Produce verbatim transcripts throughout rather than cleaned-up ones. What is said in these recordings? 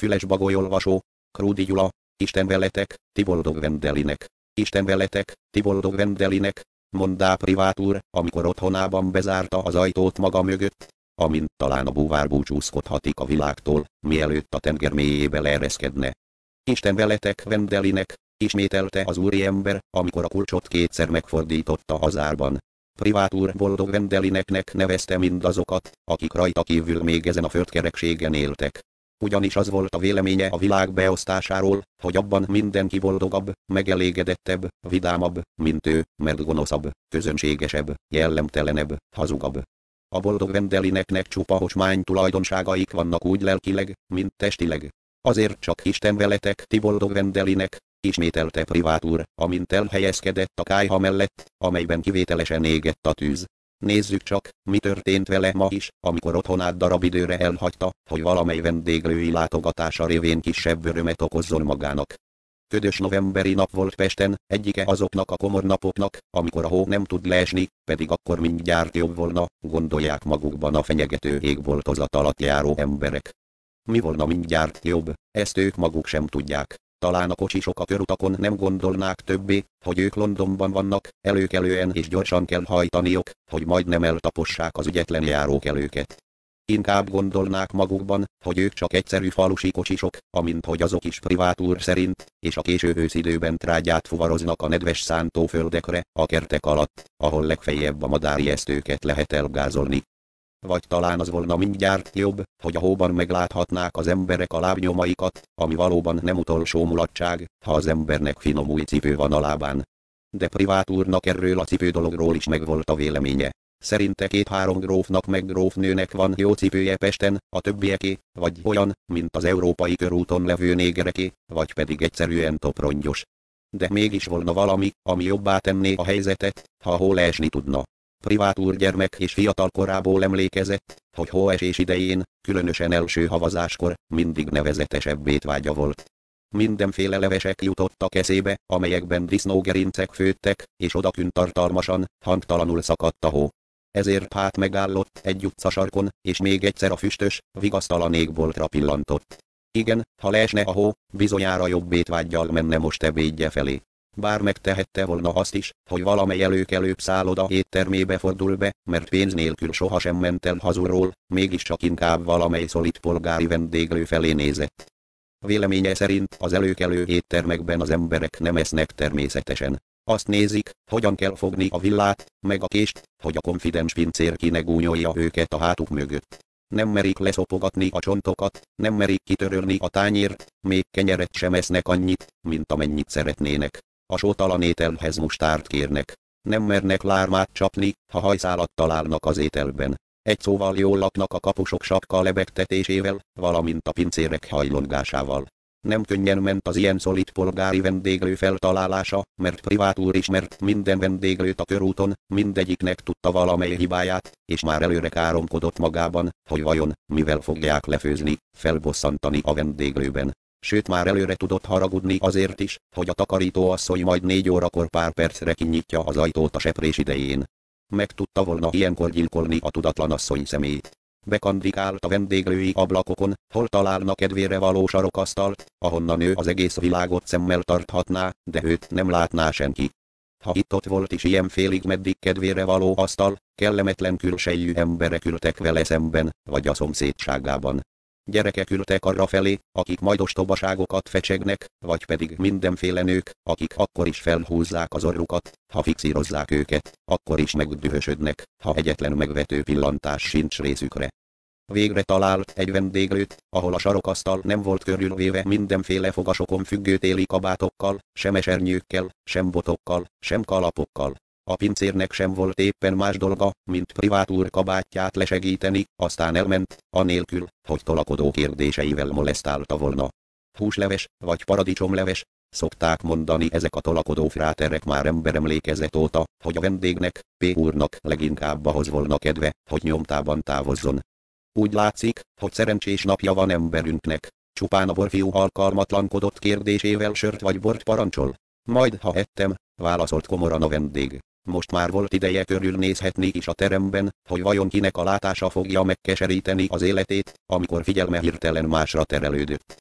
Füles Bagolyolvasó, Krúdi Gyula, Isten veletek, ti boldog vendelinek. Isten veletek, ti boldog vendelinek, mondá privátúr, amikor otthonában bezárta az ajtót maga mögött, amint talán a búvár búcsúzkodhatik a világtól, mielőtt a tenger mélyébe leereszkedne. Isten veletek vendelinek, ismételte az úriember, amikor a kulcsot kétszer megfordította a zárban. Privátúr boldog vendelineknek nevezte mindazokat, akik rajta kívül még ezen a földkerekségen éltek. Ugyanis az volt a véleménye a világ beosztásáról, hogy abban mindenki boldogabb, megelégedettebb, vidámabb, mint ő, mert gonoszabb, közönségesebb, jellemtelenebb, hazugabb. A boldog vendelineknek csupa hocsmány tulajdonságaik vannak úgy lelkileg, mint testileg. Azért csak Isten veletek, ti boldog vendelinek, ismételte privátúr, amint elhelyezkedett a kályha mellett, amelyben kivételesen égett a tűz. Nézzük csak, mi történt vele ma is, amikor otthonát darab időre elhagyta, hogy valamely vendéglői látogatása révén kisebb örömet okozzon magának. Ködös novemberi nap volt Pesten, egyike azoknak a komor napoknak, amikor a hó nem tud leesni, pedig akkor mindjárt jobb volna, gondolják magukban a fenyegető égboltozat alatt járó emberek. Mi volna mindjárt jobb, ezt ők maguk sem tudják. Talán a kocsisok a körutakon nem gondolnák többé, hogy ők Londonban vannak, előkelően és gyorsan kell hajtaniok, hogy majdnem eltapossák az ügyetlen járókelőket. Inkább gondolnák magukban, hogy ők csak egyszerű falusi kocsisok, amint hogy azok is privátúr szerint, és a késő őszidőben trágyát fuvaroznak a nedves szántóföldekre, a kertek alatt, ahol legfeljebb a madárijesztőket lehet elgázolni. Vagy talán az volna mindjárt jobb, hogy a hóban megláthatnák az emberek a lábnyomaikat, ami valóban nem utolsó mulatság, ha az embernek finom új cipő van a lábán. De privátúrnak erről a cipő dologról is megvolt a véleménye. Szerinte két-három grófnak meg grófnőnek van jó cipője Pesten, a többieké, vagy olyan, mint az európai körúton levő négereké, vagy pedig egyszerűen toprongyos. De mégis volna valami, ami jobbá tenné a helyzetet, ha a hó leesni tudna. Privátúr gyermek és fiatal korából emlékezett, hogy hóesés idején, különösen első havazáskor, mindig nevezetesebb étvágya volt. Mindenféle levesek jutottak eszébe, amelyekben disznógerincek főttek, és odakünt tartalmasan, hangtalanul szakadt a hó. Ezért hát megállott egy utcasarkon, és még egyszer a füstös, vigasztalan égboltra pillantott. Igen, ha leesne a hó, bizonyára jobb étvággyal menne most ebédje felé. Bár megtehette volna azt is, hogy valamely előkelőbb szálloda éttermébe fordul be, mert pénz nélkül sohasem ment el hazulról, mégiscsak inkább valamely szolid polgári vendéglő felé nézett. Véleménye szerint az előkelő éttermekben az emberek nem esznek természetesen. Azt nézik, hogyan kell fogni a villát, meg a kést, hogy a konfidens pincér ki ne gúnyolja őket a hátuk mögött. Nem merik leszopogatni a csontokat, nem merik kitörölni a tányért, még kenyeret sem esznek annyit, mint amennyit szeretnének. A sótalan ételhez mustárt kérnek. Nem mernek lármát csapni, ha hajszálat találnak az ételben. Egy szóval jól laknak a kapusok sapka lebegtetésével, valamint a pincérek hajlongásával. Nem könnyen ment az ilyen szolid polgári vendéglő feltalálása, mert privátúr ismert minden vendéglőt a körúton, mindegyiknek tudta valamely hibáját, és már előre káromkodott magában, hogy vajon mivel fogják lefőzni, felbosszantani a vendéglőben. Sőt már előre tudott haragudni azért is, hogy a takarítóasszony majd négy órakor pár percre kinyitja az ajtót a seprés idején. Meg tudta volna ilyenkor gyilkolni a tudatlan asszony szemét. Bekandikált a vendéglői ablakokon, hol találna kedvére való sarokasztalt, ahonnan ő az egész világot szemmel tarthatná, de őt nem látná senki. Ha itt-ott volt is ilyen félig meddig kedvére való asztal, kellemetlen külsejű emberek ültek vele szemben, vagy a szomszédságában. Gyerekek ültek arra felé, akik majd ostobaságokat fecsegnek, vagy pedig mindenféle nők, akik akkor is felhúzzák az orrukat, ha fixírozzák őket, akkor is megdühösödnek, ha egyetlen megvető pillantás sincs részükre. Végre talált egy vendéglőt, ahol a sarokasztal nem volt körülvéve mindenféle fogasokon függő téli kabátokkal, sem esernyőkkel, sem botokkal, sem kalapokkal. A pincérnek sem volt éppen más dolga, mint privátúr kabátját lesegíteni, aztán elment, anélkül, hogy tolakodó kérdéseivel molesztálta volna. Húsleves, vagy paradicsomleves, szokták mondani ezek a tolakodó fráterek már emberemlékezet óta, hogy a vendégnek, P. úrnak leginkább ahhoz volna kedve, hogy nyomtában távozzon. Úgy látszik, hogy szerencsés napja van emberünknek. Csupán a borfiú alkalmatlankodott kérdésével sört vagy bort parancsol. Majd, ha ettem, válaszolt komoran a vendég. Most már volt ideje körülnézhetni is a teremben, hogy vajon kinek a látása fogja megkeseríteni az életét, amikor figyelme hirtelen másra terelődött.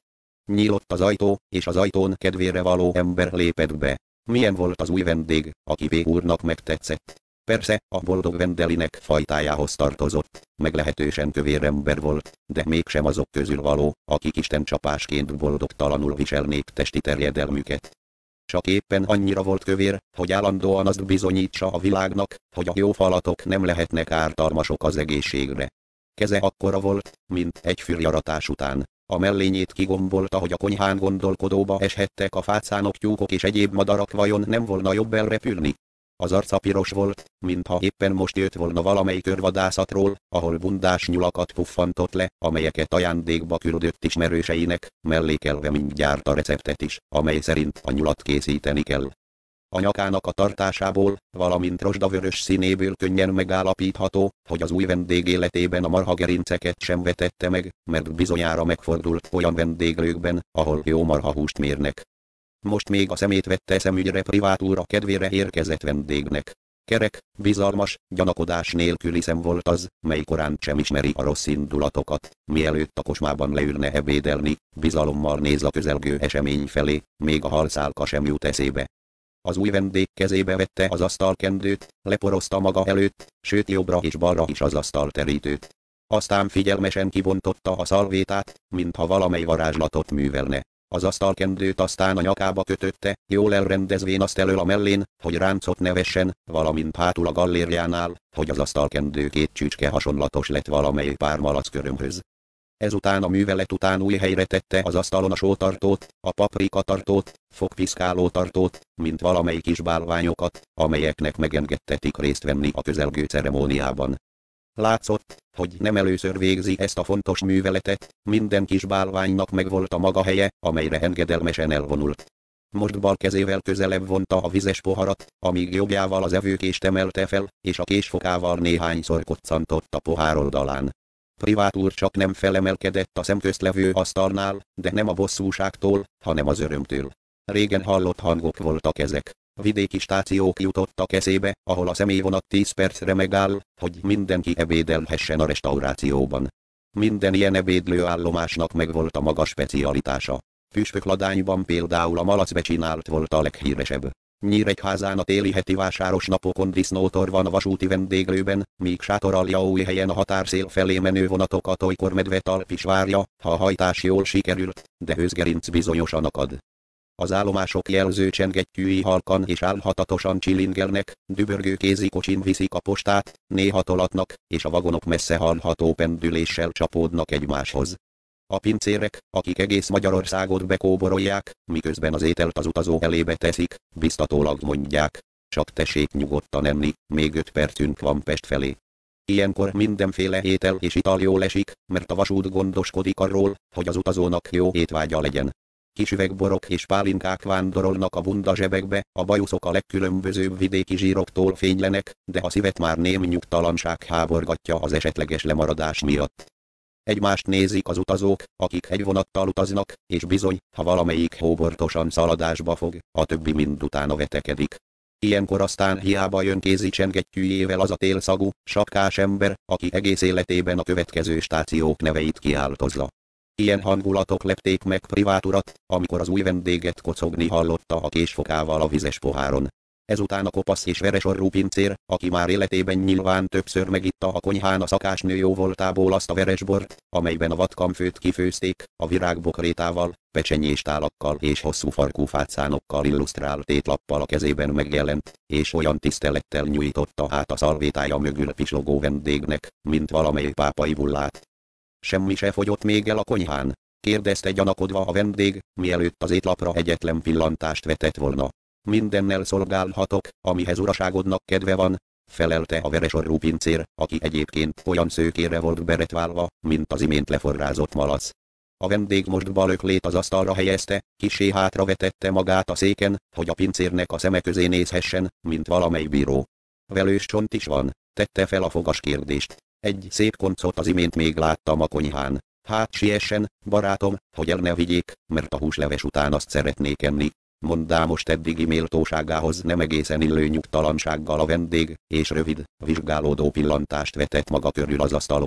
Nyílott az ajtó, és az ajtón kedvére való ember lépett be. Milyen volt az új vendég, aki P. úrnak megtetszett? Persze, a boldog Vendelinek fajtájához tartozott, meglehetősen kövér ember volt, de mégsem azok közül való, akik Isten csapásként boldogtalanul viselnék testi terjedelmüket. Csak éppen annyira volt kövér, hogy állandóan azt bizonyítsa a világnak, hogy a jó falatok nem lehetnek ártalmasok az egészségre. Keze akkora volt, mint egy fürjaratás után. A mellényét kigombolta, hogy a konyhán gondolkodóba eshettek a fácánok, tyúkok és egyéb madarak, vajon nem volna jobb elrepülni? Az arca piros volt, mintha éppen most jött volna valamelyik körvadászatról, ahol bundás nyulakat puffantott le, amelyeket ajándékba küldött ismerőseinek, mellékelve mindjárt a receptet is, amely szerint a nyulat készíteni kell. A nyakának a tartásából, valamint rozsdavörös színéből könnyen megállapítható, hogy az új vendég életében a marhagerinceket sem vetette meg, mert bizonyára megfordult olyan vendéglőkben, ahol jó marhahúst mérnek. Most még a szemét vette szemügyre privátúra kedvére érkezett vendégnek. Kerek, bizalmas, gyanakodás nélküli szem volt az, mely korán sem ismeri a rossz indulatokat, mielőtt a kocsmában leülne ebédelni, bizalommal néz a közelgő esemény felé, még a halszálka sem jut eszébe. Az új vendég kezébe vette az asztalkendőt, leporozta maga előtt, sőt jobbra és balra is az asztalterítőt. Aztán figyelmesen kibontotta a szalvétát, mintha valamely varázslatot művelne. Az asztalkendőt aztán a nyakába kötötte, jól elrendezvén azt elől a mellén, hogy ráncot ne vessen, valamint hátul a gallérjánál, hogy az asztalkendő két csücske hasonlatos lett valamely pár malackörömhöz. Ezután a művelet után új helyre tette az asztalon a sótartót, a paprikatartót, fogpiszkálótartót, mint valamely kis bálványokat, amelyeknek megengedtetik részt venni a közelgő ceremóniában. Látszott, hogy nem először végzi ezt a fontos műveletet, minden kis bálványnak megvolt a maga helye, amelyre engedelmesen elvonult. Most bal kezével közelebb vonta a vizes poharat, amíg jobbjával az evőkést emelte fel, és a késfokával néhányszor koccantott a pohár oldalán. Privát úr csak nem felemelkedett a szemközt levő asztalnál, de nem a bosszúságtól, hanem az örömtől. Régen hallott hangok voltak ezek. Vidéki stációk jutottak eszébe, ahol a személyvonat tíz percre megáll, hogy mindenki ebédelhessen a restaurációban. Minden ilyen ebédlőállomásnak megvolt a maga specialitása. Püspökladányban például a malac becsinált volt a leghíresebb. Nyíregyházán a téli heti vásáros napokon disznótor van a vasúti vendéglőben, míg Sátoraljaújhelyen a határszél felé menő vonatokat olykor medvetalp is várja, ha a hajtás jól sikerült, de őszgerinc bizonyosan akad. Az állomások jelző csengettyűi halkan és álhatatosan csilingelnek, dübörgő kézikocsin viszik a postát, néha tolatnak, és a vagonok messze hallható pendüléssel csapódnak egymáshoz. A pincérek, akik egész Magyarországot bekóborolják, miközben az ételt az utazó elébe teszik, biztatólag mondják: csak tessék nyugodtan enni, még öt percünk van Pest felé. Ilyenkor mindenféle étel és ital jól esik, mert a vasút gondoskodik arról, hogy az utazónak jó étvágya legyen. Kis üvegborok és pálinkák vándorolnak a bunda zsebekbe, a bajuszok a legkülönbözőbb vidéki zsíroktól fénylenek, de a szívet már némi nyugtalanság háborgatja az esetleges lemaradás miatt. Egymást nézik az utazók, akik egy vonattal utaznak, és bizony, ha valamelyik hóbortosan szaladásba fog, a többi mind utána vetekedik. Ilyenkor aztán hiába jön kézi csengettyűjével az a télszagú, sapkás ember, aki egész életében a következő stációk neveit kiáltozza. Ilyen hangulatok lepték meg Privát urat, amikor az új vendéget kocogni hallotta a késfokával a vizes poháron. Ezután a kopasz és veresorrú pincér, aki már életében nyilván többször megitta a konyhán a szakásnő jóvoltából azt a veresbort, amelyben a vadkamfőt kifőzték, a virágbokrétával, pecsenyéstálakkal és hosszú farkú fácánokkal illusztrált étlappal a kezében megjelent, és olyan tisztelettel nyújtotta át a szalvétája mögül pislogó vendégnek, mint valamely pápai bullát. Semmi se fogyott még el a konyhán? Kérdezte gyanakodva a vendég, mielőtt az étlapra egyetlen pillantást vetett volna. Mindennel szolgálhatok, amihez uraságodnak kedve van, felelte a veresorrú pincér, aki egyébként olyan szőkére volt beretválva, mint az imént leforrázott malac. A vendég most bal öklét az asztalra helyezte, kissé hátra vetette magát a széken, hogy a pincérnek a szeme közé nézhessen, mint valamely bíró. Velős csont is van, tette fel a fogas kérdést. Egy szép koncot az imént még láttam a konyhán. Hát siessen, barátom, hogy el ne vigyék, mert a húsleves után azt szeretnék enni. Mondá most eddigi méltóságához nem egészen illő nyugtalansággal a vendég, és rövid, vizsgálódó pillantást vetett maga körül az asztalokra.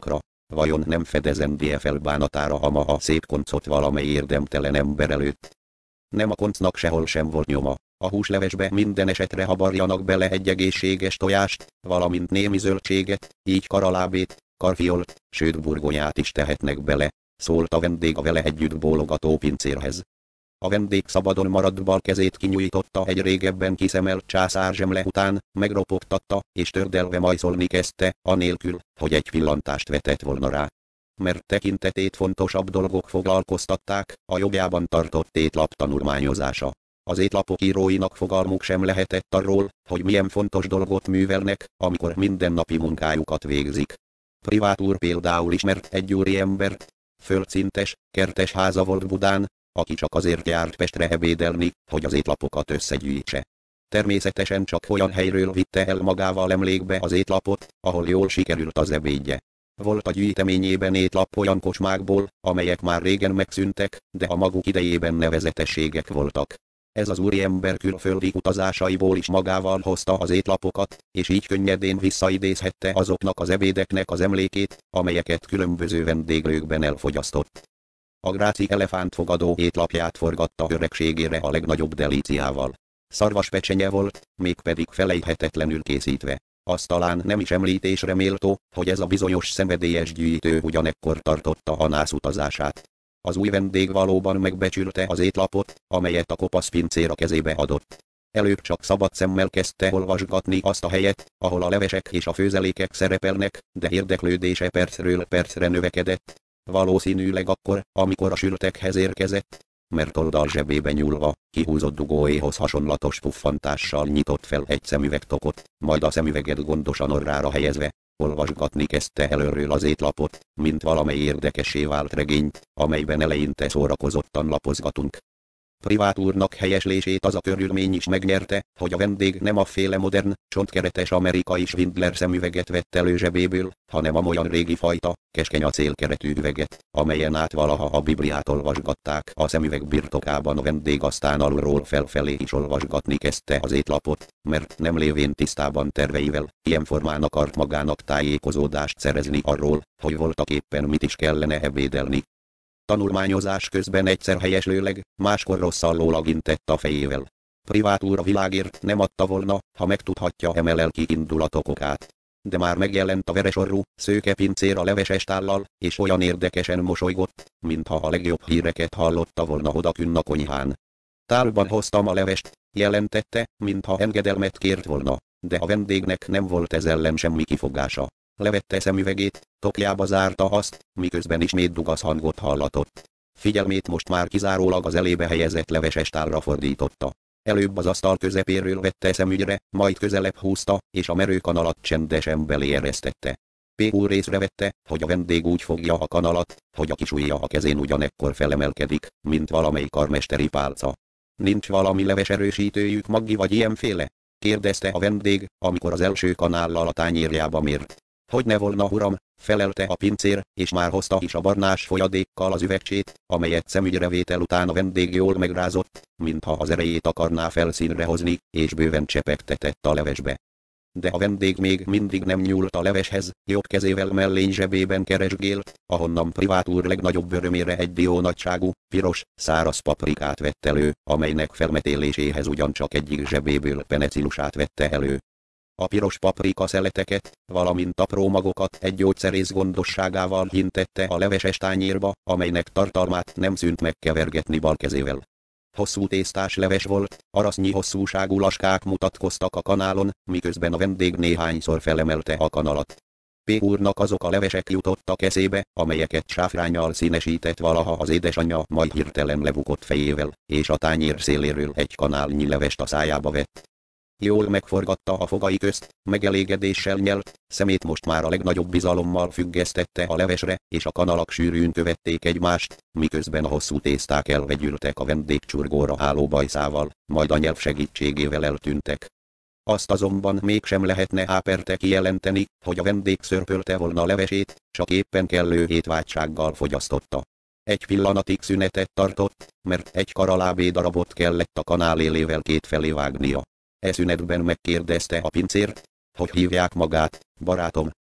vajon nem fedezendie fel bánatára a maha szép koncot valamely érdemtelen ember előtt. Nem a koncnak sehol sem volt nyoma. A húslevesbe minden esetre habarjanak bele egy egészséges tojást, valamint némi zöldséget, így karalábét, karfiolt, sőt burgonyát is tehetnek bele, szólt a vendég a vele együtt bólogató pincérhez. A vendég szabadon maradt bal kezét kinyújtotta egy régebben kiszemelt császárzsemle után, megropogtatta, és tördelve majszolni kezdte, anélkül, hogy egy pillantást vetett volna rá. Mert tekintetét fontosabb dolgok foglalkoztatták, a jobbjában tartott étlap tanulmányozása. Az étlapok íróinak fogalmuk sem lehetett arról, hogy milyen fontos dolgot művelnek, amikor mindennapi munkájukat végzik. Privát úr például ismert egy úriembert, földszintes, kertes háza volt Budán, aki csak azért járt Pestre ebédelni, hogy az étlapokat összegyűjtse. Természetesen csak olyan helyről vitte el magával emlékbe az étlapot, ahol jól sikerült az ebédje. Volt a gyűjteményében étlap olyan kocsmákból, amelyek már régen megszűntek, de a maguk idejében nevezetességek voltak. Ez az úriember külföldi utazásaiból is magával hozta az étlapokat, és így könnyedén visszaidézhette azoknak az ebédeknek az emlékét, amelyeket különböző vendéglőkben elfogyasztott. A gráci elefántfogadó étlapját forgatta öregségére a legnagyobb delíciával. Szarvaspecsenye volt, mégpedig felejthetetlenül készítve. Az talán nem is említésre méltó, hogy ez a bizonyos szenvedélyes gyűjtő ugyanekkor tartotta a nász utazását. Az új vendég valóban megbecsülte az étlapot, amelyet a kopasz pincér a kezébe adott. Előbb csak szabad szemmel kezdte olvasgatni azt a helyet, ahol a levesek és a főzelékek szerepelnek, de érdeklődése percről percre növekedett. Valószínűleg akkor, amikor a sültekhez érkezett, mert oldal zsebébe nyúlva, kihúzott dugóéhoz hasonlatos puffantással nyitott fel egy szemüvegtokot, majd a szemüveget gondosan orrára helyezve, olvasgatni kezdte előről az étlapot, mint valamely érdekessé vált regényt, amelyben eleinte szórakozottan lapozgatunk. Privát úrnak helyeslését az a körülmény is megnyerte, hogy a vendég nem a féle modern, csontkeretes amerikai Schwindler szemüveget vett elő zsebéből, hanem amolyan régi fajta, keskeny acélkeretű üveget, amelyen át valaha a Bibliát olvasgatták. A szemüveg birtokában a vendég aztán alulról felfelé is olvasgatni kezdte az étlapot, mert nem lévén tisztában terveivel, ilyen formán akart magának tájékozódást szerezni arról, hogy voltak éppen mit is kellene ebédelni. Tanulmányozás közben egyszer helyeslőleg, máskor rosszallólag intett a fejével. Privát úr a világért nem adta volna, ha megtudhatja eme lelki indulatok okát. De már megjelent a veresorrú, szőke pincér a leveses tállal, és olyan érdekesen mosolygott, mintha a legjobb híreket hallotta volna odakünn a konyhán. Tálban hoztam a levest, jelentette, mintha engedelmet kért volna, de a vendégnek nem volt ez ellen semmi kifogása. Levette szemüvegét, tokjába zárta azt, miközben ismét dugasz hangot hallatott. Figyelmét most már kizárólag az elébe helyezett leveses tálra fordította. Előbb az asztal közepéről vette szemügyre, majd közelebb húzta, és a merő kanalat csendesen belé eresztette. P. úr észrevette, hogy a vendég úgy fogja a kanalat, hogy a kis ujja a kezén ugyanekkor felemelkedik, mint valamely karmesteri pálca. Nincs valami leveserősítőjük, Maggi vagy ilyenféle? Kérdezte a vendég, amikor az első kanállal a tányérjába mért. Hogy ne volna, uram, felelte a pincér, és már hozta is a barnás folyadékkal az üvegcsét, amelyet szemügyrevétel után a vendég jól megrázott, mintha az erejét akarná felszínre hozni, és bőven csepegtetett a levesbe. De a vendég még mindig nem nyúlt a leveshez, jobb kezével mellény zsebében keresgélt, ahonnan Privát úr legnagyobb örömére egy dió nagyságú, piros, száraz paprikát vett elő, amelynek felmetéléséhez ugyancsak egyik zsebéből penecilusát vette elő. A piros paprika szeleteket, valamint apró magokat egy gyógyszerész gondosságával hintette a leveses tányérba, amelynek tartalmát nem szűnt megkevergetni bal kezével. Hosszú tésztás leves volt, arasznyi hosszúságú laskák mutatkoztak a kanálon, miközben a vendég néhányszor felemelte a kanalat. P. úrnak azok a levesek jutottak eszébe, amelyeket sáfránnyal színesített valaha az édesanyja, majd hirtelen lebukott fejével, és a tányér széléről egy kanálnyi levest a szájába vett. Jól megforgatta a fogai közt, megelégedéssel nyelt, szemét most már a legnagyobb bizalommal függesztette a levesre, és a kanalak sűrűn követték egymást, miközben a hosszú tészták elvegyültek a vendég csurgóra álló bajszával, majd a nyelv segítségével eltűntek. Azt azonban mégsem lehetne áperte kijelenteni, hogy a vendég szörpölte volna a levesét, csak éppen kellő étvágysággal fogyasztotta. Egy pillanatig szünetet tartott, mert egy karalábé darabot kellett a kanál élével kétfelé vágnia. E szünetben megkérdezte a pincért, hogy hívják magát, barátom,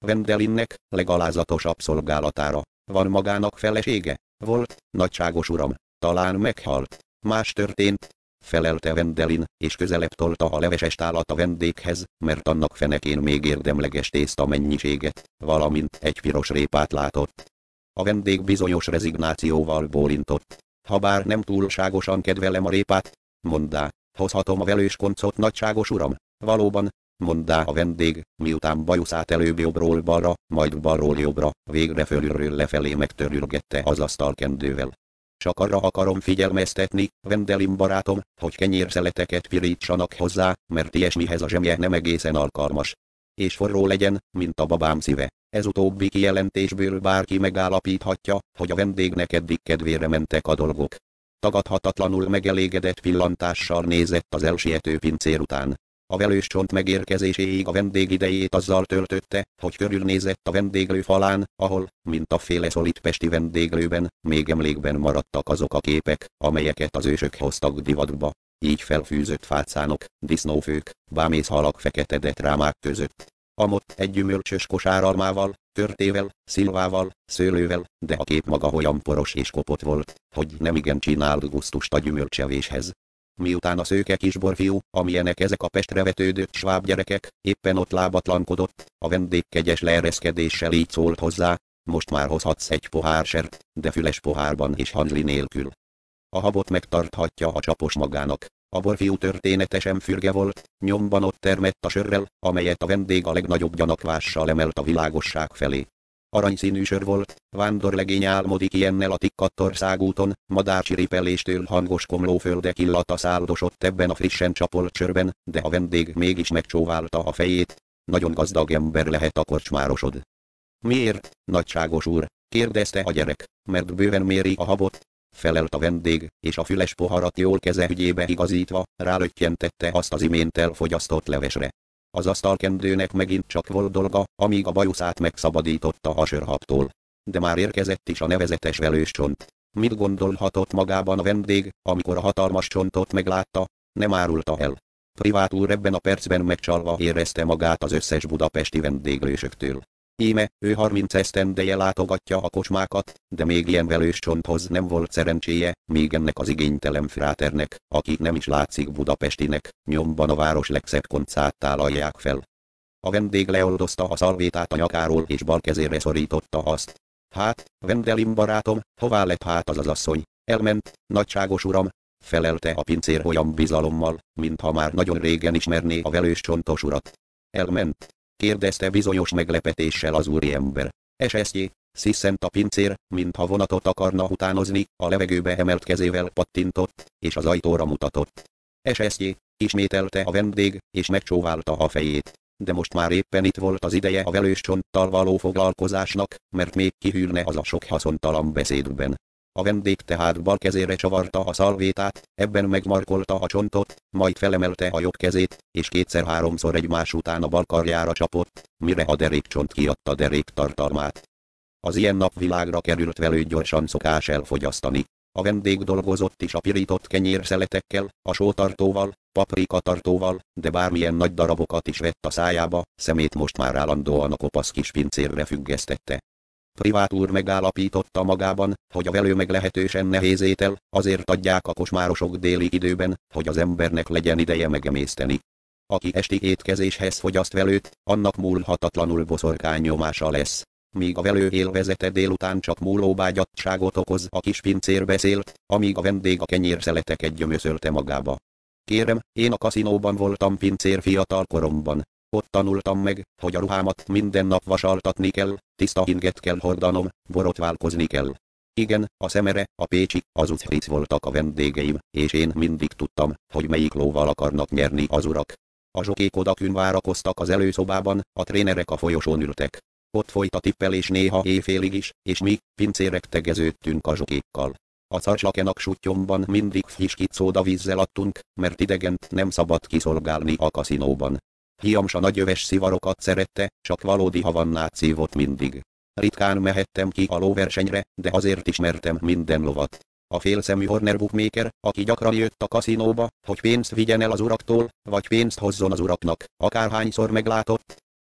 Wendelinnek legalázatosabb szolgálatára van magának felesége? Volt, nagyságos uram, talán meghalt. Más történt, felelte Wendelin, és közelebb tolta a leveses tálat a vendéghez, mert annak fenekén még érdemleges tészta mennyiséget, valamint egy piros répát látott. A vendég bizonyos rezignációval bólintott. Habár nem túlságosan kedvelem a répát, mondá, hozhatom a velős koncot, nagyságos uram? Valóban, mondá a vendég, miután bajuszát előbb jobbról balra, majd balról jobbra, végre fölülről lefelé megtörülgette az asztalkendővel. Csak arra akarom figyelmeztetni, Wendelin barátom, hogy kenyérszeleteket pirítsanak hozzá, mert ilyesmihez a zsemje nem egészen alkalmas. És forró legyen, mint a babám szíve. Ez utóbbi kijelentésből bárki megállapíthatja, hogy a vendégnek eddig kedvére mentek a dolgok. Tagadhatatlanul megelégedett pillantással nézett az elsiető pincér után. A velős csont megérkezéséig a vendég idejét azzal töltötte, hogy körülnézett a vendéglő falán, ahol, mint a féle szolid pesti vendéglőben, még emlékben maradtak azok a képek, amelyeket az ősök hoztak divatba. Így felfűzött fácánok, disznófők, bámészhalak fekete detrámák között. Amott egy gyümölcsös kosáralmával, körtével, szilvával, szőlővel, de a kép maga olyan poros és kopott volt, hogy nemigen csinált gusztust a gyümölcsevéshez. Miután a szőke kisborfiú, amilyenek ezek a Pestre vetődött sváb gyerekek, éppen ott lábatlankodott, a vendég kegyes leereszkedéssel így szólt hozzá, most már hozhatsz egy pohár sert, de füles pohárban és hanzli nélkül. A habot megtarthatja a csapos magának. A borfiú történetesen fürge volt, nyomban ott termett a sörrel, amelyet a vendég a legnagyobb gyanakvással emelt a világosság felé. Aranyszínű sör volt, vándorlegény álmodik ilyennel a Tikkatországúton, madárcsiripeléstől hangos komlóföldek illata száldosott ebben a frissen csapolt sörben, de a vendég mégis megcsóválta a fejét. Nagyon gazdag ember lehet a korcsmárosod. Miért, nagyságos úr? Kérdezte a gyerek, mert bőven méri a habot, felelt a vendég, és a füles poharat jól keze ügyébe igazítva, rálöttyentette azt az imént elfogyasztott levesre. Az asztalkendőnek megint csak volt dolga, amíg a bajuszát megszabadította a sörhabtól. De már érkezett is a nevezetes velős csont. Mit gondolhatott magában a vendég, amikor a hatalmas csontot meglátta? Nem árulta el. Privát úr ebben a percben megcsalva érezte magát az összes budapesti vendéglősöktől. Íme, ő harminc esztendeje látogatja a kocsmákat, de még ilyen velős csonthoz nem volt szerencséje, míg ennek az igénytelen fráternek, aki nem is látszik budapestinek, nyomban a város legszebb koncát tálalják fel. A vendég leoldozta a szalvétát a nyakáról és bal kezére szorította azt. Hát, Wendelin barátom, hová lett hát az az asszony? Elment, nagyságos uram, felelte a pincér olyan bizalommal, mintha már nagyon régen ismerné a velős csontos urat. Elment? Kérdezte bizonyos meglepetéssel az úriember. Esesztjé, sziszent a pincér, mintha vonatot akarna utánozni, a levegőbe emelt kezével pattintott, és az ajtóra mutatott. Esesztjé, ismételte a vendég, és megcsóválta a fejét. De most már éppen itt volt az ideje a velős csonttal való foglalkozásnak, mert még kihűlne az a sok haszontalan beszédben. A vendég tehát bal kezére csavarta a szalvétát, ebben megmarkolta a csontot, majd felemelte a jobb kezét, és kétszer-háromszor egymás után a bal karjára csapott, mire a derékcsont kiadta derék tartalmát. Az ilyen napvilágra került velőt gyorsan szokás elfogyasztani. A vendég dolgozott is a pirított kenyérszeletekkel, a sótartóval, paprikatartóval, de bármilyen nagy darabokat is vett a szájába, szemét most már állandóan a kopasz kis pincérre függesztette. Privát úr megállapította magában, hogy a velő meglehetősen nehéz étel, azért adják a kocsmárosok déli időben, hogy az embernek legyen ideje megemészteni. Aki esti étkezéshez fogyaszt velőt, annak múlhatatlanul boszorkány nyomása lesz. Míg a velő élvezete délután csak múlóbágyadtságot okoz, a kis pincér beszélt, amíg a vendég a kenyérszeleteket gyömöszölte magába. Kérem, én a kaszinóban voltam pincér fiatal koromban. Ott tanultam meg, hogy a ruhámat minden nap vasaltatni kell, tiszta inget kell hordanom, borotválkozni kell. Igen, a Szemere, a Pécsi, az Ucfric voltak a vendégeim, és én mindig tudtam, hogy melyik lóval akarnak nyerni az urak. A zsokék odakün várakoztak az előszobában, a trénerek a folyosón ültek. Ott folyt a tippelés néha éjfélig is, és mi, pincérek tegeződtünk a zsokékkal. A carcslakenak suttyomban mindig friskít szódavízzel adtunk, mert idegent nem szabad kiszolgálni a kaszinóban. Hiam s a nagyöves szivarokat szerette, csak valódi havannát szívott mindig. Ritkán mehettem ki a lóversenyre, de azért ismertem minden lovat. A félszemű Horner bookmaker, aki gyakran jött a kaszinóba, hogy pénzt vigyen el az uraktól, vagy pénzt hozzon az uraknak, akárhányszor meglátott,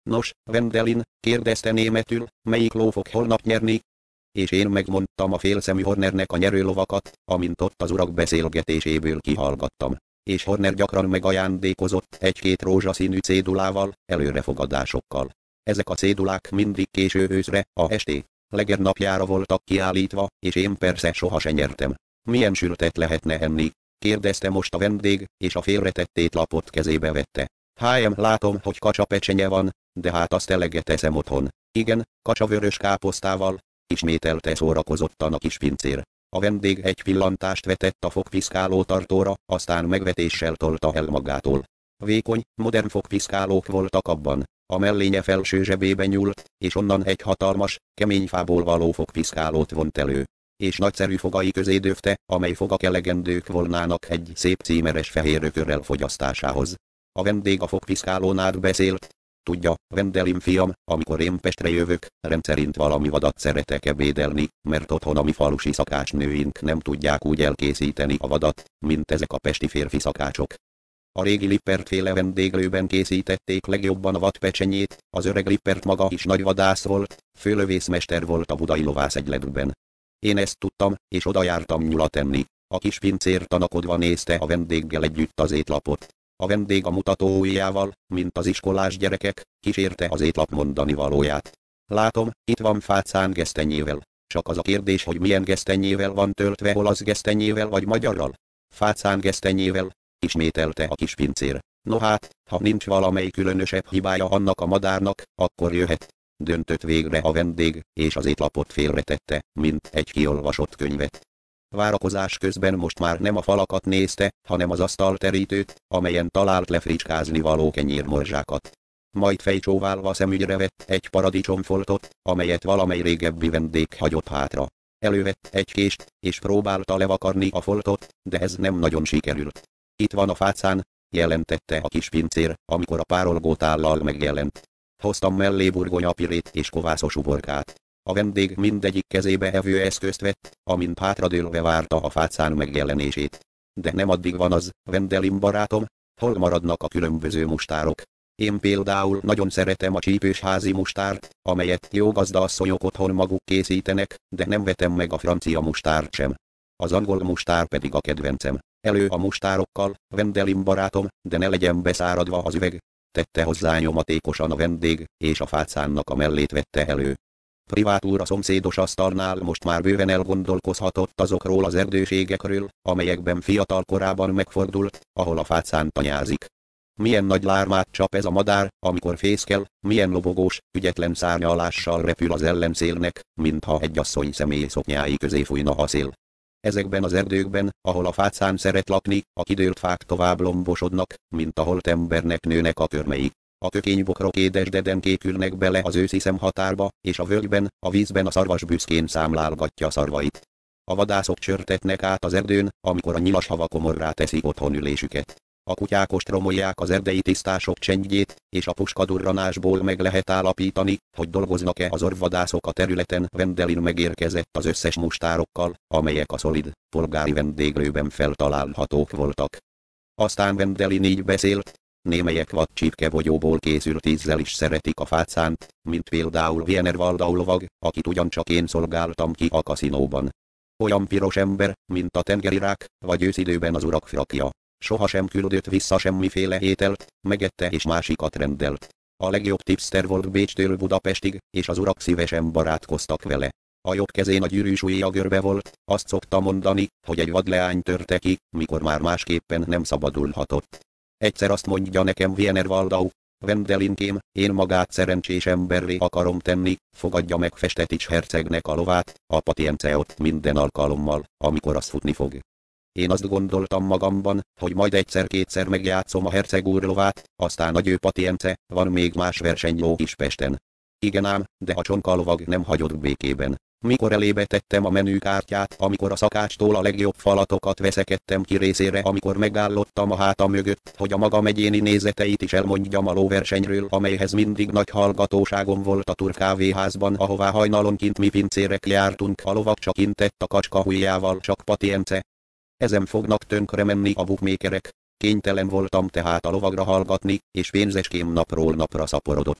Nos, Wendelin, kérdezte németül, melyik ló fog holnap nyerni? És én megmondtam a félszemű Hornernek a nyerőlovakat, amint ott az urak beszélgetéséből kihallgattam. És Horner gyakran megajándékozott egy-két rózsaszínű cédulával, előrefogadásokkal. Ezek a cédulák mindig késő őszre, a esté Leger napjára voltak kiállítva, és én persze soha se nyertem. Milyen sültet lehetne enni? Kérdezte most a vendég, és a félretett étlapot kezébe vette. Hájem, látom, hogy kacsapecsenye van, de hát azt eleget eszem otthon. Igen, kacsavörös káposztával, ismételte szórakozottan a kis pincér. A vendég egy pillantást vetett a fogpiszkáló tartóra, aztán megvetéssel tolta el magától. Vékony, modern fogpiszkálók voltak abban. A mellénye felső zsebébe nyúlt, és onnan egy hatalmas, kemény fából való fogpiszkálót vont elő. És nagyszerű fogai közé döfte, amely fogak elegendők volnának egy szép címeres fehér ökörrel fogyasztásához. A vendég a fogpiszkálón át beszélt. Tudja, Wendelin fiam, amikor én Pestre jövök, rendszerint valami vadat szeretek ebédelni, mert otthon a mi falusi szakácsnőink nem tudják úgy elkészíteni a vadat, mint ezek a pesti férfi szakácsok. A régi Lippert féle vendéglőben készítették legjobban a vadpecsenyét, az öreg Lippert maga is nagy vadász volt, főlövészmester volt a budai lovászegyletben. Én ezt tudtam, és oda jártam nyulat enni. A kis pincér tanakodva nézte a vendéggel együtt az étlapot. A vendég a mutató ujjával, mint az iskolás gyerekek, kísérte az étlap mondani valóját. Látom, itt van fácán gesztenyével. Csak az a kérdés, hogy milyen gesztenyével van töltve, olasz gesztenyével vagy magyarral? Fácán gesztenyével, ismételte a kis pincér. No hát, ha nincs valamely különösebb hibája annak a madárnak, akkor jöhet. Döntött végre a vendég, és az étlapot félretette, mint egy kiolvasott könyvet. Várakozás közben most már nem a falakat nézte, hanem az asztalterítőt, amelyen talált lefricskázni való kenyérmorzsákat. Majd fejcsóválva szemügyre vett egy paradicsomfoltot, amelyet valamely régebbi vendég hagyott hátra. Elővett egy kést, és próbálta levakarni a foltot, de ez nem nagyon sikerült. Itt van a fácán, jelentette a kis pincér, amikor a párolgó tállal megjelent. Hoztam mellé burgonyapirét és kovászos uborkát. A vendég mindegyik kezébe evőeszközt vett, amint hátradőlve várta a fácán megjelenését. De nem addig van az, Wendelin barátom, hol maradnak a különböző mustárok. Én például nagyon szeretem a csípős házi mustárt, amelyet jó gazdaasszonyok otthon maguk készítenek, de nem vetem meg a francia mustárt sem. Az angol mustár pedig a kedvencem. Elő a mustárokkal, Wendelin barátom, de ne legyen beszáradva az üveg, tette hozzá nyomatékosan a vendég, és a fácánnak a mellét vette elő. Privát úr a szomszédos asztalnál most már bőven elgondolkozhatott azokról az erdőségekről, amelyekben fiatal korában megfordult, ahol a fácán tanyázik. Milyen nagy lármát csap ez a madár, amikor fészkel, milyen lobogós, ügyetlen szárnyalással repül az ellenszélnek, mintha egy asszony személyi szoknyái közé fújna a szél. Ezekben az erdőkben, ahol a fácán szeret lakni, a kidőlt fák tovább lombosodnak, mint a holt embernek nőnek a körmei. A kökénybokrok édesdeden kékülnek bele az őszi szemhatárba, és a völgyben, a vízben a szarvas büszkén számlálgatja szarvait. A vadászok csörtetnek át az erdőn, amikor a nyilas hava komorrá teszik otthonülésüket. A kutyák ostromolják az erdei tisztások csendjét, és a puskadurranásból meg lehet állapítani, hogy dolgoznak-e az orvvadászok a területen. Wendelin megérkezett az összes mustárokkal, amelyek a szolid, polgári vendéglőben feltalálhatók voltak. Aztán Wendelin így beszélt. Némelyek vad csipkebogyóból készült ízzel is szeretik a fácánt, mint például Wiener Waldau lovag, akit ugyancsak én szolgáltam ki a kaszinóban. Olyan piros ember, mint a tengerirák, vagy őszidőben az urak frakja. Sohasem küldött vissza semmiféle ételt, megette és másikat rendelt. A legjobb tipster volt Bécstől Budapestig, és az urak szívesen barátkoztak vele. A jobb kezén a gyűrűs ujja görbe volt, azt szokta mondani, hogy egy vadleány törte ki, mikor már másképpen nem szabadulhatott. Egyszer azt mondja nekem Wiener Waldau, Wendelinkém, én magát szerencsés emberré akarom tenni, fogadja meg Festetics hercegnek a lovát, a Patienceot minden alkalommal, amikor az futni fog. Én azt gondoltam magamban, hogy majd egyszer-kétszer megjátszom a herceg úr lovát, aztán a győ Patience, van még más versenyló is Pesten. Igen ám, de a csonka lovag nem hagyott békében. Mikor elébe tettem a menükártyát, amikor a szakácstól a legjobb falatokat veszekedtem ki részére, amikor megállottam a hátam mögött, hogy a magam egyéni nézeteit is elmondjam a lóversenyről, amelyhez mindig nagy hallgatóságom volt a turkávéházban, ahová hajnalonként mi pincérek jártunk, a lovag csak intett a kacska hujjával, csak Patience. Ezen fognak tönkre menni a bookmakerek. Kénytelen voltam tehát a lovagra hallgatni, és pénzeském napról napra szaporodott.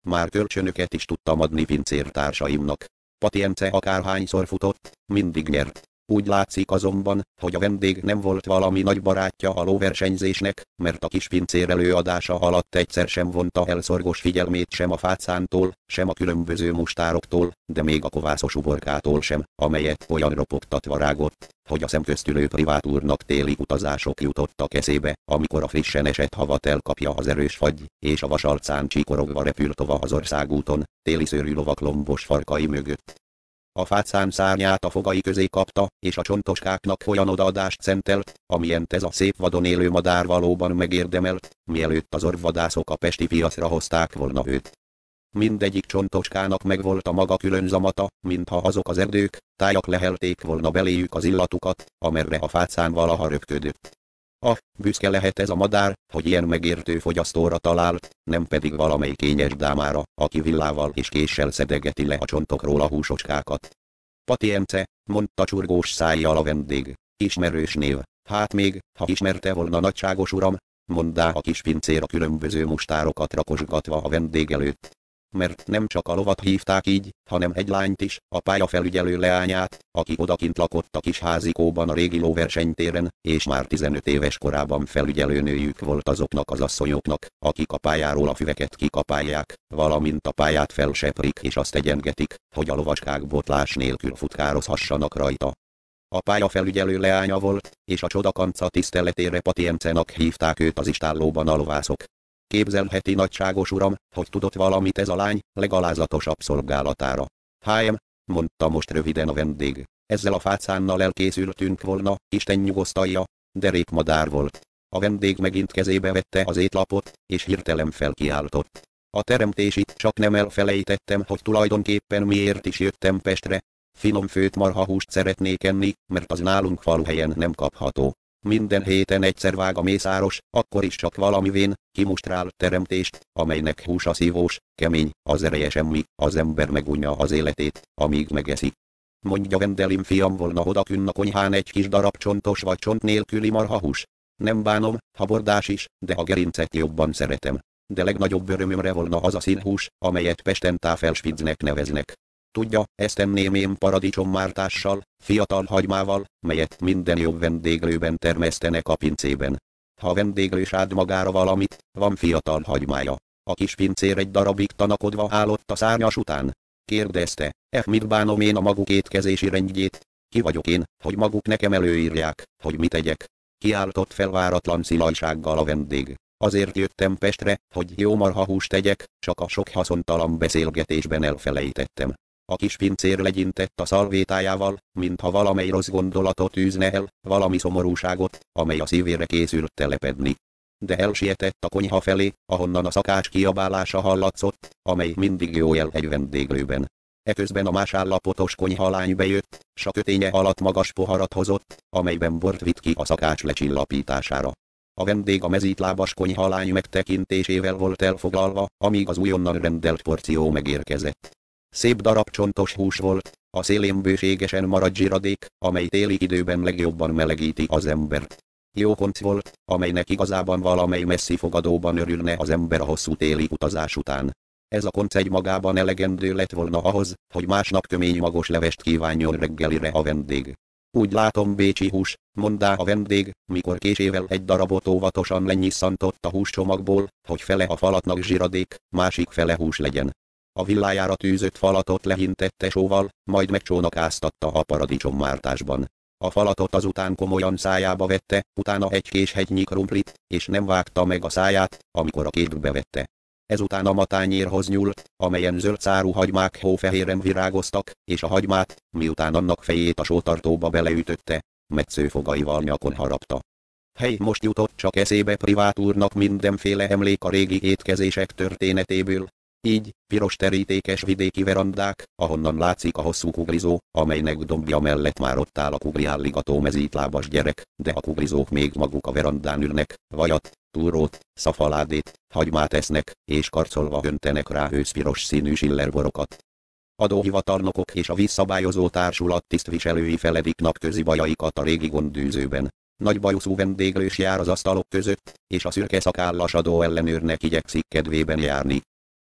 már kölcsönöket is tudtam adni pincértársaimnak. Patience akárhányszor futott, mindig nyert. Úgy látszik azonban, hogy a vendég nem volt valami nagy barátja a lóversenyzésnek, mert a kis pincér előadása alatt egyszer sem vonta el Szorgos figyelmét sem a fácántól, sem a különböző mustároktól, de még a kovászos uborkától sem, amelyet olyan ropogtatva rágott, hogy a szemköztülő privátúrnak téli utazások jutottak eszébe, amikor a frissen esett havat elkapja az erős fagy, és a vasarcán csíkorogva repül tova az országúton, téli szőrű lovak lombos farkai mögött. A fácán szárnyát a fogai közé kapta, és a csontoskáknak olyan odaadást szentelt, amilyent ez a szép vadon élő madár valóban megérdemelt, mielőtt az orvvadászok a pesti piacra hozták volna őt. Mindegyik csontoskának megvolt a maga külön zamata, mintha azok az erdők, tájak lehelték volna beléjük az illatukat, amerre a fácán valaha röpködött. Ah, büszke lehet ez a madár, hogy ilyen megértő fogyasztóra talált, nem pedig valamely kényes dámára, aki villával és késsel szedegeti le a csontokról a húsocskákat. Patience, mondta csurgós szájjal a vendég, ismerős név, hát még, ha ismerte volna nagyságos uram, mondá a kis pincér a különböző mustárokat rakosgatva a vendég előtt. Mert nem csak a lovat hívták így, hanem egy lányt is, a pályafelügyelő leányát, aki odakint lakott a kis házikóban a régi lóversenytéren, és már tizenöt éves korában felügyelőnőjük volt azoknak az asszonyoknak, akik a pályáról a füveket kikapálják, valamint a pályát felseprik és azt egyengetik, hogy a lovaskák botlás nélkül futkározhassanak rajta. A pályafelügyelő leánya volt, és a csodakanca tiszteletére Patience-nak hívták őt az istállóban a lovászok. Képzelheti nagyságos uram, hogy tudott valamit ez a lány, legalázatosabb szolgálatára. Hájem, mondta most röviden a vendég, ezzel a fácánnal elkészültünk volna, Isten nyugosztalja, derék madár volt. A vendég megint kezébe vette az étlapot, és hirtelen felkiáltott. A teremtésit csak nem elfelejtettem, hogy tulajdonképpen miért is jöttem Pestre. Finom főtt marhahúst szeretnék enni, mert az nálunk faluhelyen nem kapható. Minden héten egyszer vág a mészáros, akkor is csak valamivén, kimustrált teremtést, amelynek húsa szívós, kemény, az ereje semmi, az ember megunja az életét, amíg megeszi. Mondja Vendelin fiam, volna odakünn a konyhán egy kis darab csontos vagy csont nélküli marhahús. Nem bánom, ha bordás is, de a gerincet jobban szeretem. De legnagyobb örömömre volna az a színhús, amelyet Pesten táfelspitznek neveznek. Tudja, ezt tenném én paradicsommártással, fiatal hagymával, melyet minden jobb vendéglőben termesztenek a pincében. Ha a vendéglő sád magára valamit, van fiatal hagymája. A kis pincér egy darabig tanakodva állott a szárnyas után. Kérdezte, F mit bánom én a maguk étkezési rendjét? Ki vagyok én, hogy maguk nekem előírják, hogy mit tegyek? Kiáltott fel váratlan szilajsággal a vendég. Azért jöttem Pestre, hogy jó marhahúst tegyek, csak a sok haszontalan beszélgetésben elfelejtettem. A kis pincér legyintett a szalvétájával, mintha valamely rossz gondolatot űzne el, valami szomorúságot, amely a szívére készült telepedni. De elsietett a konyha felé, ahonnan a szakács kiabálása hallatszott, amely mindig jó jel egy vendéglőben. Eközben a másállapotos konyhalány bejött, s a köténye alatt magas poharat hozott, amelyben bort vitt ki a szakács lecsillapítására. A vendég a mezítlábas konyhalány megtekintésével volt elfoglalva, amíg az újonnan rendelt porció megérkezett. Szép darab csontos hús volt, a szélén bőségesen maradt zsiradék, amely téli időben legjobban melegíti az embert. Jó konc volt, amelynek igazában valamely messzi fogadóban örülne az ember a hosszú téli utazás után. Ez a konc egy magában elegendő lett volna ahhoz, hogy másnap kömény magos levest kívánjon reggelire a vendég. Úgy látom bécsi hús, mondá a vendég, mikor késével egy darabot óvatosan lenyisszantott a húscsomagból, hogy fele a falatnak zsiradék, másik fele hús legyen. A villájára tűzött falatot lehintette sóval, majd megcsónakáztatta a paradicsommártásban. A falatot azután komolyan szájába vette, utána egy kés hegynyi krumplit, és nem vágta meg a száját, amikor a képbe vette. Ezután a matányérhoz nyúlt, amelyen zöld szárú hagymák hófehéren virágoztak, és a hagymát, miután annak fejét a sótartóba beleütötte, metszőfogaival nyakon harapta. Hely, most jutott csak eszébe privát úrnak mindenféle emlék a régi étkezések történetéből. Így, piros terítékes vidéki verandák, ahonnan látszik a hosszú kuglizó, amelynek dombja mellett már ott áll a kugliálligató mezítlábas gyerek, de a kuglizók még maguk a verandán ülnek, vajat, túrót, szafaládét, hagymát esznek, és karcolva öntenek rá őszpiros színű sillerborokat. Adóhivatalnokok és a vízszabályozó társulat tisztviselői feledik napközi bajaikat a régi gonddűzőben. Nagy bajuszú vendéglős jár az asztalok között, és a szürke szakállas adóellenőrnek igyekszik kedvében járni.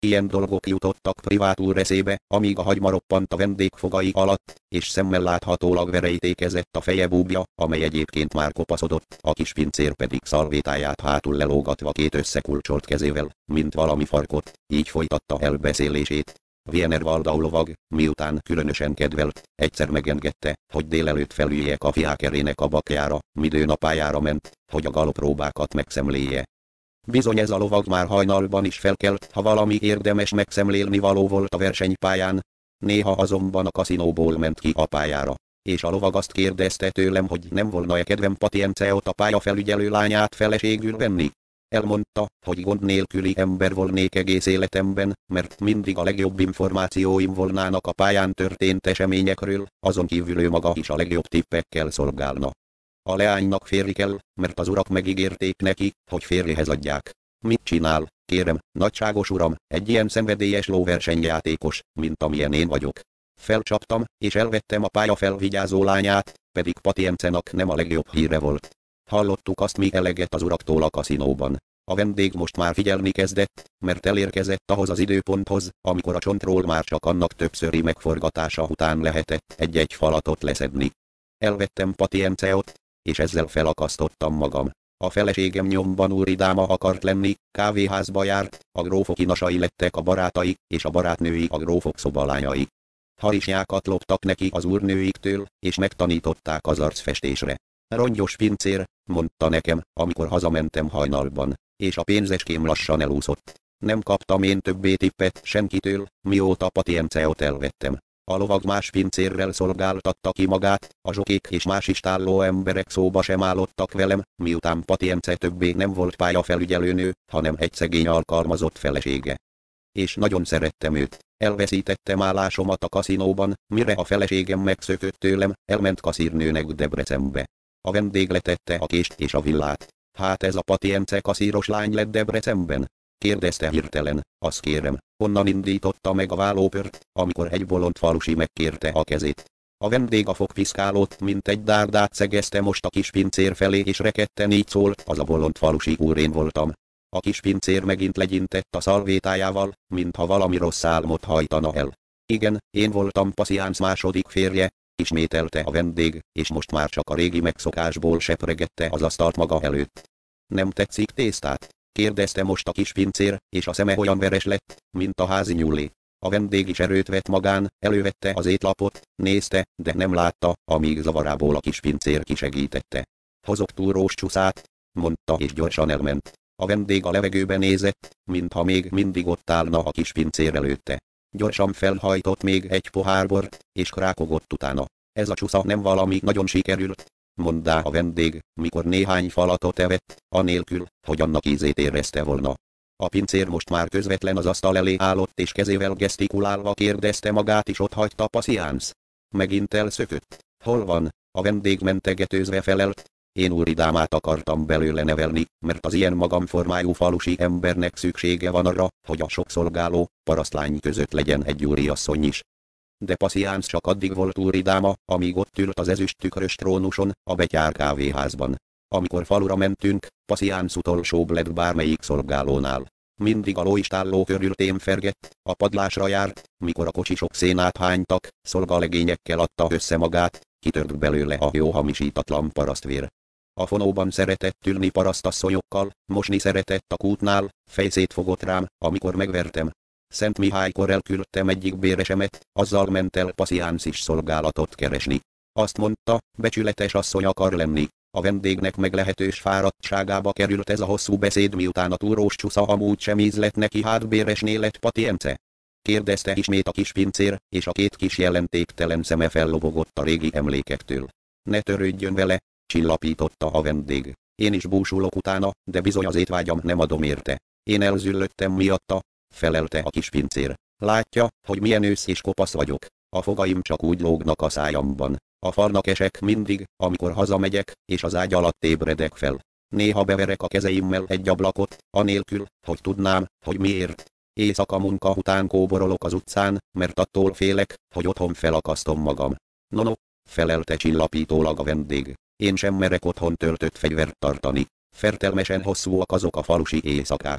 Ilyen dolgok jutottak privátúr eszébe, amíg a hagyma roppant a vendég fogai alatt, és szemmel láthatólag verejtékezett a feje búbja, amely egyébként már kopaszodott, a kis pincér pedig szalvétáját hátul lelógatva két összekulcsolt kezével, mint valami farkot, így folytatta elbeszélését. Wiener Waldau lovag, miután különösen kedvelt, egyszer megengedte, hogy délelőtt felüljek a fiákerének a bakjára, midőn a pályára ment, hogy a galopróbákat megszemléje. Bizony ez a lovag már hajnalban is felkelt, ha valami érdemes megszemlélni való volt a versenypályán. Néha azonban a kaszinóból ment ki a pályára, és a lovag azt kérdezte tőlem, hogy nem volna-e kedvem Patienceot, a pályafelügyelő lányát feleségül venni. Elmondta, hogy gond nélküli ember volnék egész életemben, mert mindig a legjobb információim volnának a pályán történt eseményekről, azon kívül ő maga is a legjobb tippekkel szolgálna. A leánynak férj kell, mert az urak megígérték neki, hogy férjehez adják. Mit csinál, kérem, nagyságos uram, egy ilyen szenvedélyes lóversenyjátékos, mint amilyen én vagyok? Felcsaptam, és elvettem a pályafelvigyázó lányát, pedig Patiencenak nem a legjobb híre volt. Hallottuk azt mi eleget az uraktól a kaszinóban. A vendég most már figyelni kezdett, mert elérkezett ahhoz az időponthoz, amikor a csontról már csak annak többszöri megforgatása után lehetett egy-egy falatot leszedni. Elvettem Patienceot, és ezzel felakasztottam magam. A feleségem nyomban úridáma akart lenni, kávéházba járt, a grófok inasai lettek a barátai, és a barátnői a grófok szobalányai. Harisnyákat loptak neki az úrnőiktől, és megtanították az arcfestésre. Rongyos pincér, mondta nekem, amikor hazamentem hajnalban, és a pénzeském lassan elúszott. Nem kaptam én többé tippet senkitől, mióta Patienceot elvettem. A lovag más pincérrel szolgáltatta ki magát, a zsokék és más istálló emberek szóba sem állottak velem, miután Patience többé nem volt pályafelügyelőnő, hanem egy szegény alkalmazott felesége. És nagyon szerettem őt. Elveszítettem állásomat a kaszinóban, mire a feleségem megszökött tőlem, elment kaszírnőnek Debrecenbe. A vendég letette a kést és a villát. Hát ez a Patience kaszíros lány lett Debrecenben? Kérdezte hirtelen, azt kérem, honnan indította meg a vállópört, amikor egy bolond falusi megkérte a kezét. A vendég a fogpiszkálót, mint egy dárdát szegezte most a kis pincér felé, és rekedten így szólt, az a bolond falusi úr én voltam. A kis pincér megint legyintett a szalvétájával, mintha valami rossz álmot hajtana el. Igen, én voltam Patience második férje, ismételte a vendég, és most már csak a régi megszokásból sepregette az asztalt maga előtt. Nem tetszik tésztát? Kérdezte most a kis pincér, és a szeme olyan veres lett, mint a házi nyúlé. A vendég is erőt vett magán, elővette az étlapot, nézte, de nem látta, amíg zavarából a kis pincér kisegítette. Hozok túrós csúszát, mondta, és gyorsan elment. A vendég a levegőbe nézett, mintha még mindig ott állna a kis pincér előtte. Gyorsan felhajtott még egy pohár bort, és krákogott utána. Ez a csúsza nem valami nagyon sikerült, mondta a vendég, mikor néhány falatot evett, anélkül, hogy annak ízét érezte volna. A pincér most már közvetlen az asztal elé állott, és kezével gesztikulálva kérdezte magát, is ott hagyta Patience. Megint elszökött. Hol van? A vendég mentegetőzve felelt. Én úridámát akartam belőle nevelni, mert az ilyen magamformájú falusi embernek szüksége van arra, hogy a sok szolgáló, parasztlány között legyen egy úriasszony is. De Patience csak addig volt úridáma, amíg ott ült az ezüst tükrös trónuson, a betyár kávéházban. Amikor falura mentünk, Patience utolsóbb lett bármelyik szolgálónál. Mindig a lóistálló körül témfergett, a padlásra járt, mikor a kocsisok szénát hánytak, szolgalegényekkel adta össze magát, kitört belőle a jó hamisítatlan parasztvér. A fonóban szeretett ülni parasztasszonyokkal, mosni szeretett a kútnál, fejszét fogott rám, amikor megvertem. Szent Mihálykor elküldtem egyik béresemet, azzal ment el Patience is szolgálatot keresni. Azt mondta, becsületes asszony akar lenni. A vendégnek meglehetős fáradtságába került ez a hosszú beszéd, miután a túrós csúsza amúgy sem ízlett neki, hát béresné lett Patience? Kérdezte ismét a kis pincér, és a két kis jelentéktelen szeme fellobogott a régi emlékektől. Ne törődjön vele, csillapította a vendég. Én is búsulok utána, de bizony az étvágyam nem adom érte. Én elzüllöttem miatta, felelte a kis pincér. Látja, hogy milyen ősz és kopasz vagyok. A fogaim csak úgy lógnak a szájamban. A falnak esek mindig, amikor hazamegyek, és az ágy alatt ébredek fel. Néha beverek a kezeimmel egy ablakot, anélkül, hogy tudnám, hogy miért. Éjszaka munka után kóborolok az utcán, mert attól félek, hogy otthon felakasztom magam. No, no, felelte csillapítólag a vendég. Én sem merek otthon töltött fegyvert tartani. Fertelmesen hosszúak azok a falusi éjszakák.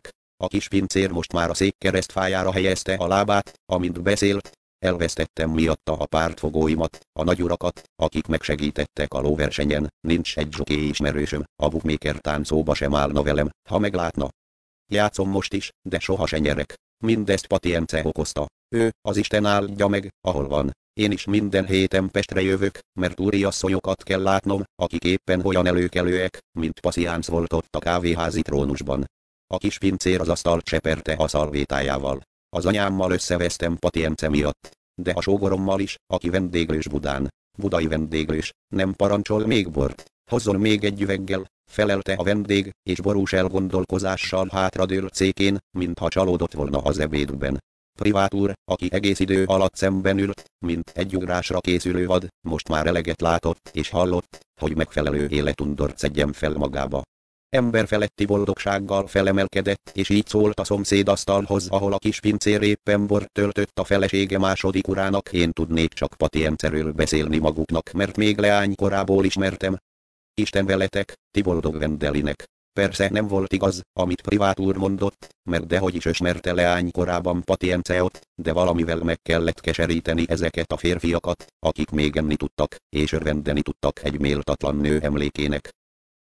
A kis pincér most már a szék keresztfájára helyezte a lábát, amint beszélt. Elvesztettem miatta a pártfogóimat, a nagyurakat, akik megsegítettek a lóversenyen, nincs egy zsoké ismerősöm, a bookmaker táncóba sem állna velem, ha meglátna. Játszom most is, de soha se nyerek. Mindezt Patience okozta. Ő, az Isten áldja meg, ahol van. Én is minden héten Pestre jövök, mert úriasszonyokat kell látnom, akik éppen olyan előkelőek, mint Patience volt ott a kávéházi trónusban. A kis pincér az asztalt seperte a szalvétájával. Az anyámmal összevesztem Patience miatt, de a sógorommal is, aki vendéglős Budán. Budai vendéglős, nem parancsol még bort? Hozzon még egy üveggel, felelte a vendég, és borús elgondolkozással hátradőlt székén, mintha csalódott volna az ebédben. Privát úr, aki egész idő alatt szemben ült, mint egy ugrásra készülő vad, most már eleget látott és hallott, hogy megfelelő életundort szedjen fel magába. Emberfeletti boldogsággal felemelkedett, és így szólt a szomszédasztalhoz, ahol a kis pincér éppen bort töltött a felesége második urának. Én tudnék csak Patienceről beszélni maguknak, mert még leánykorából ismertem. Isten veletek, ti boldog Vendelinek. Persze nem volt igaz, amit privát úr mondott, mert dehogy is ismerte leánykorában Patience-ot, de valamivel meg kellett keseríteni ezeket a férfiakat, akik még enni tudtak, és örvendeni tudtak egy méltatlan nő emlékének.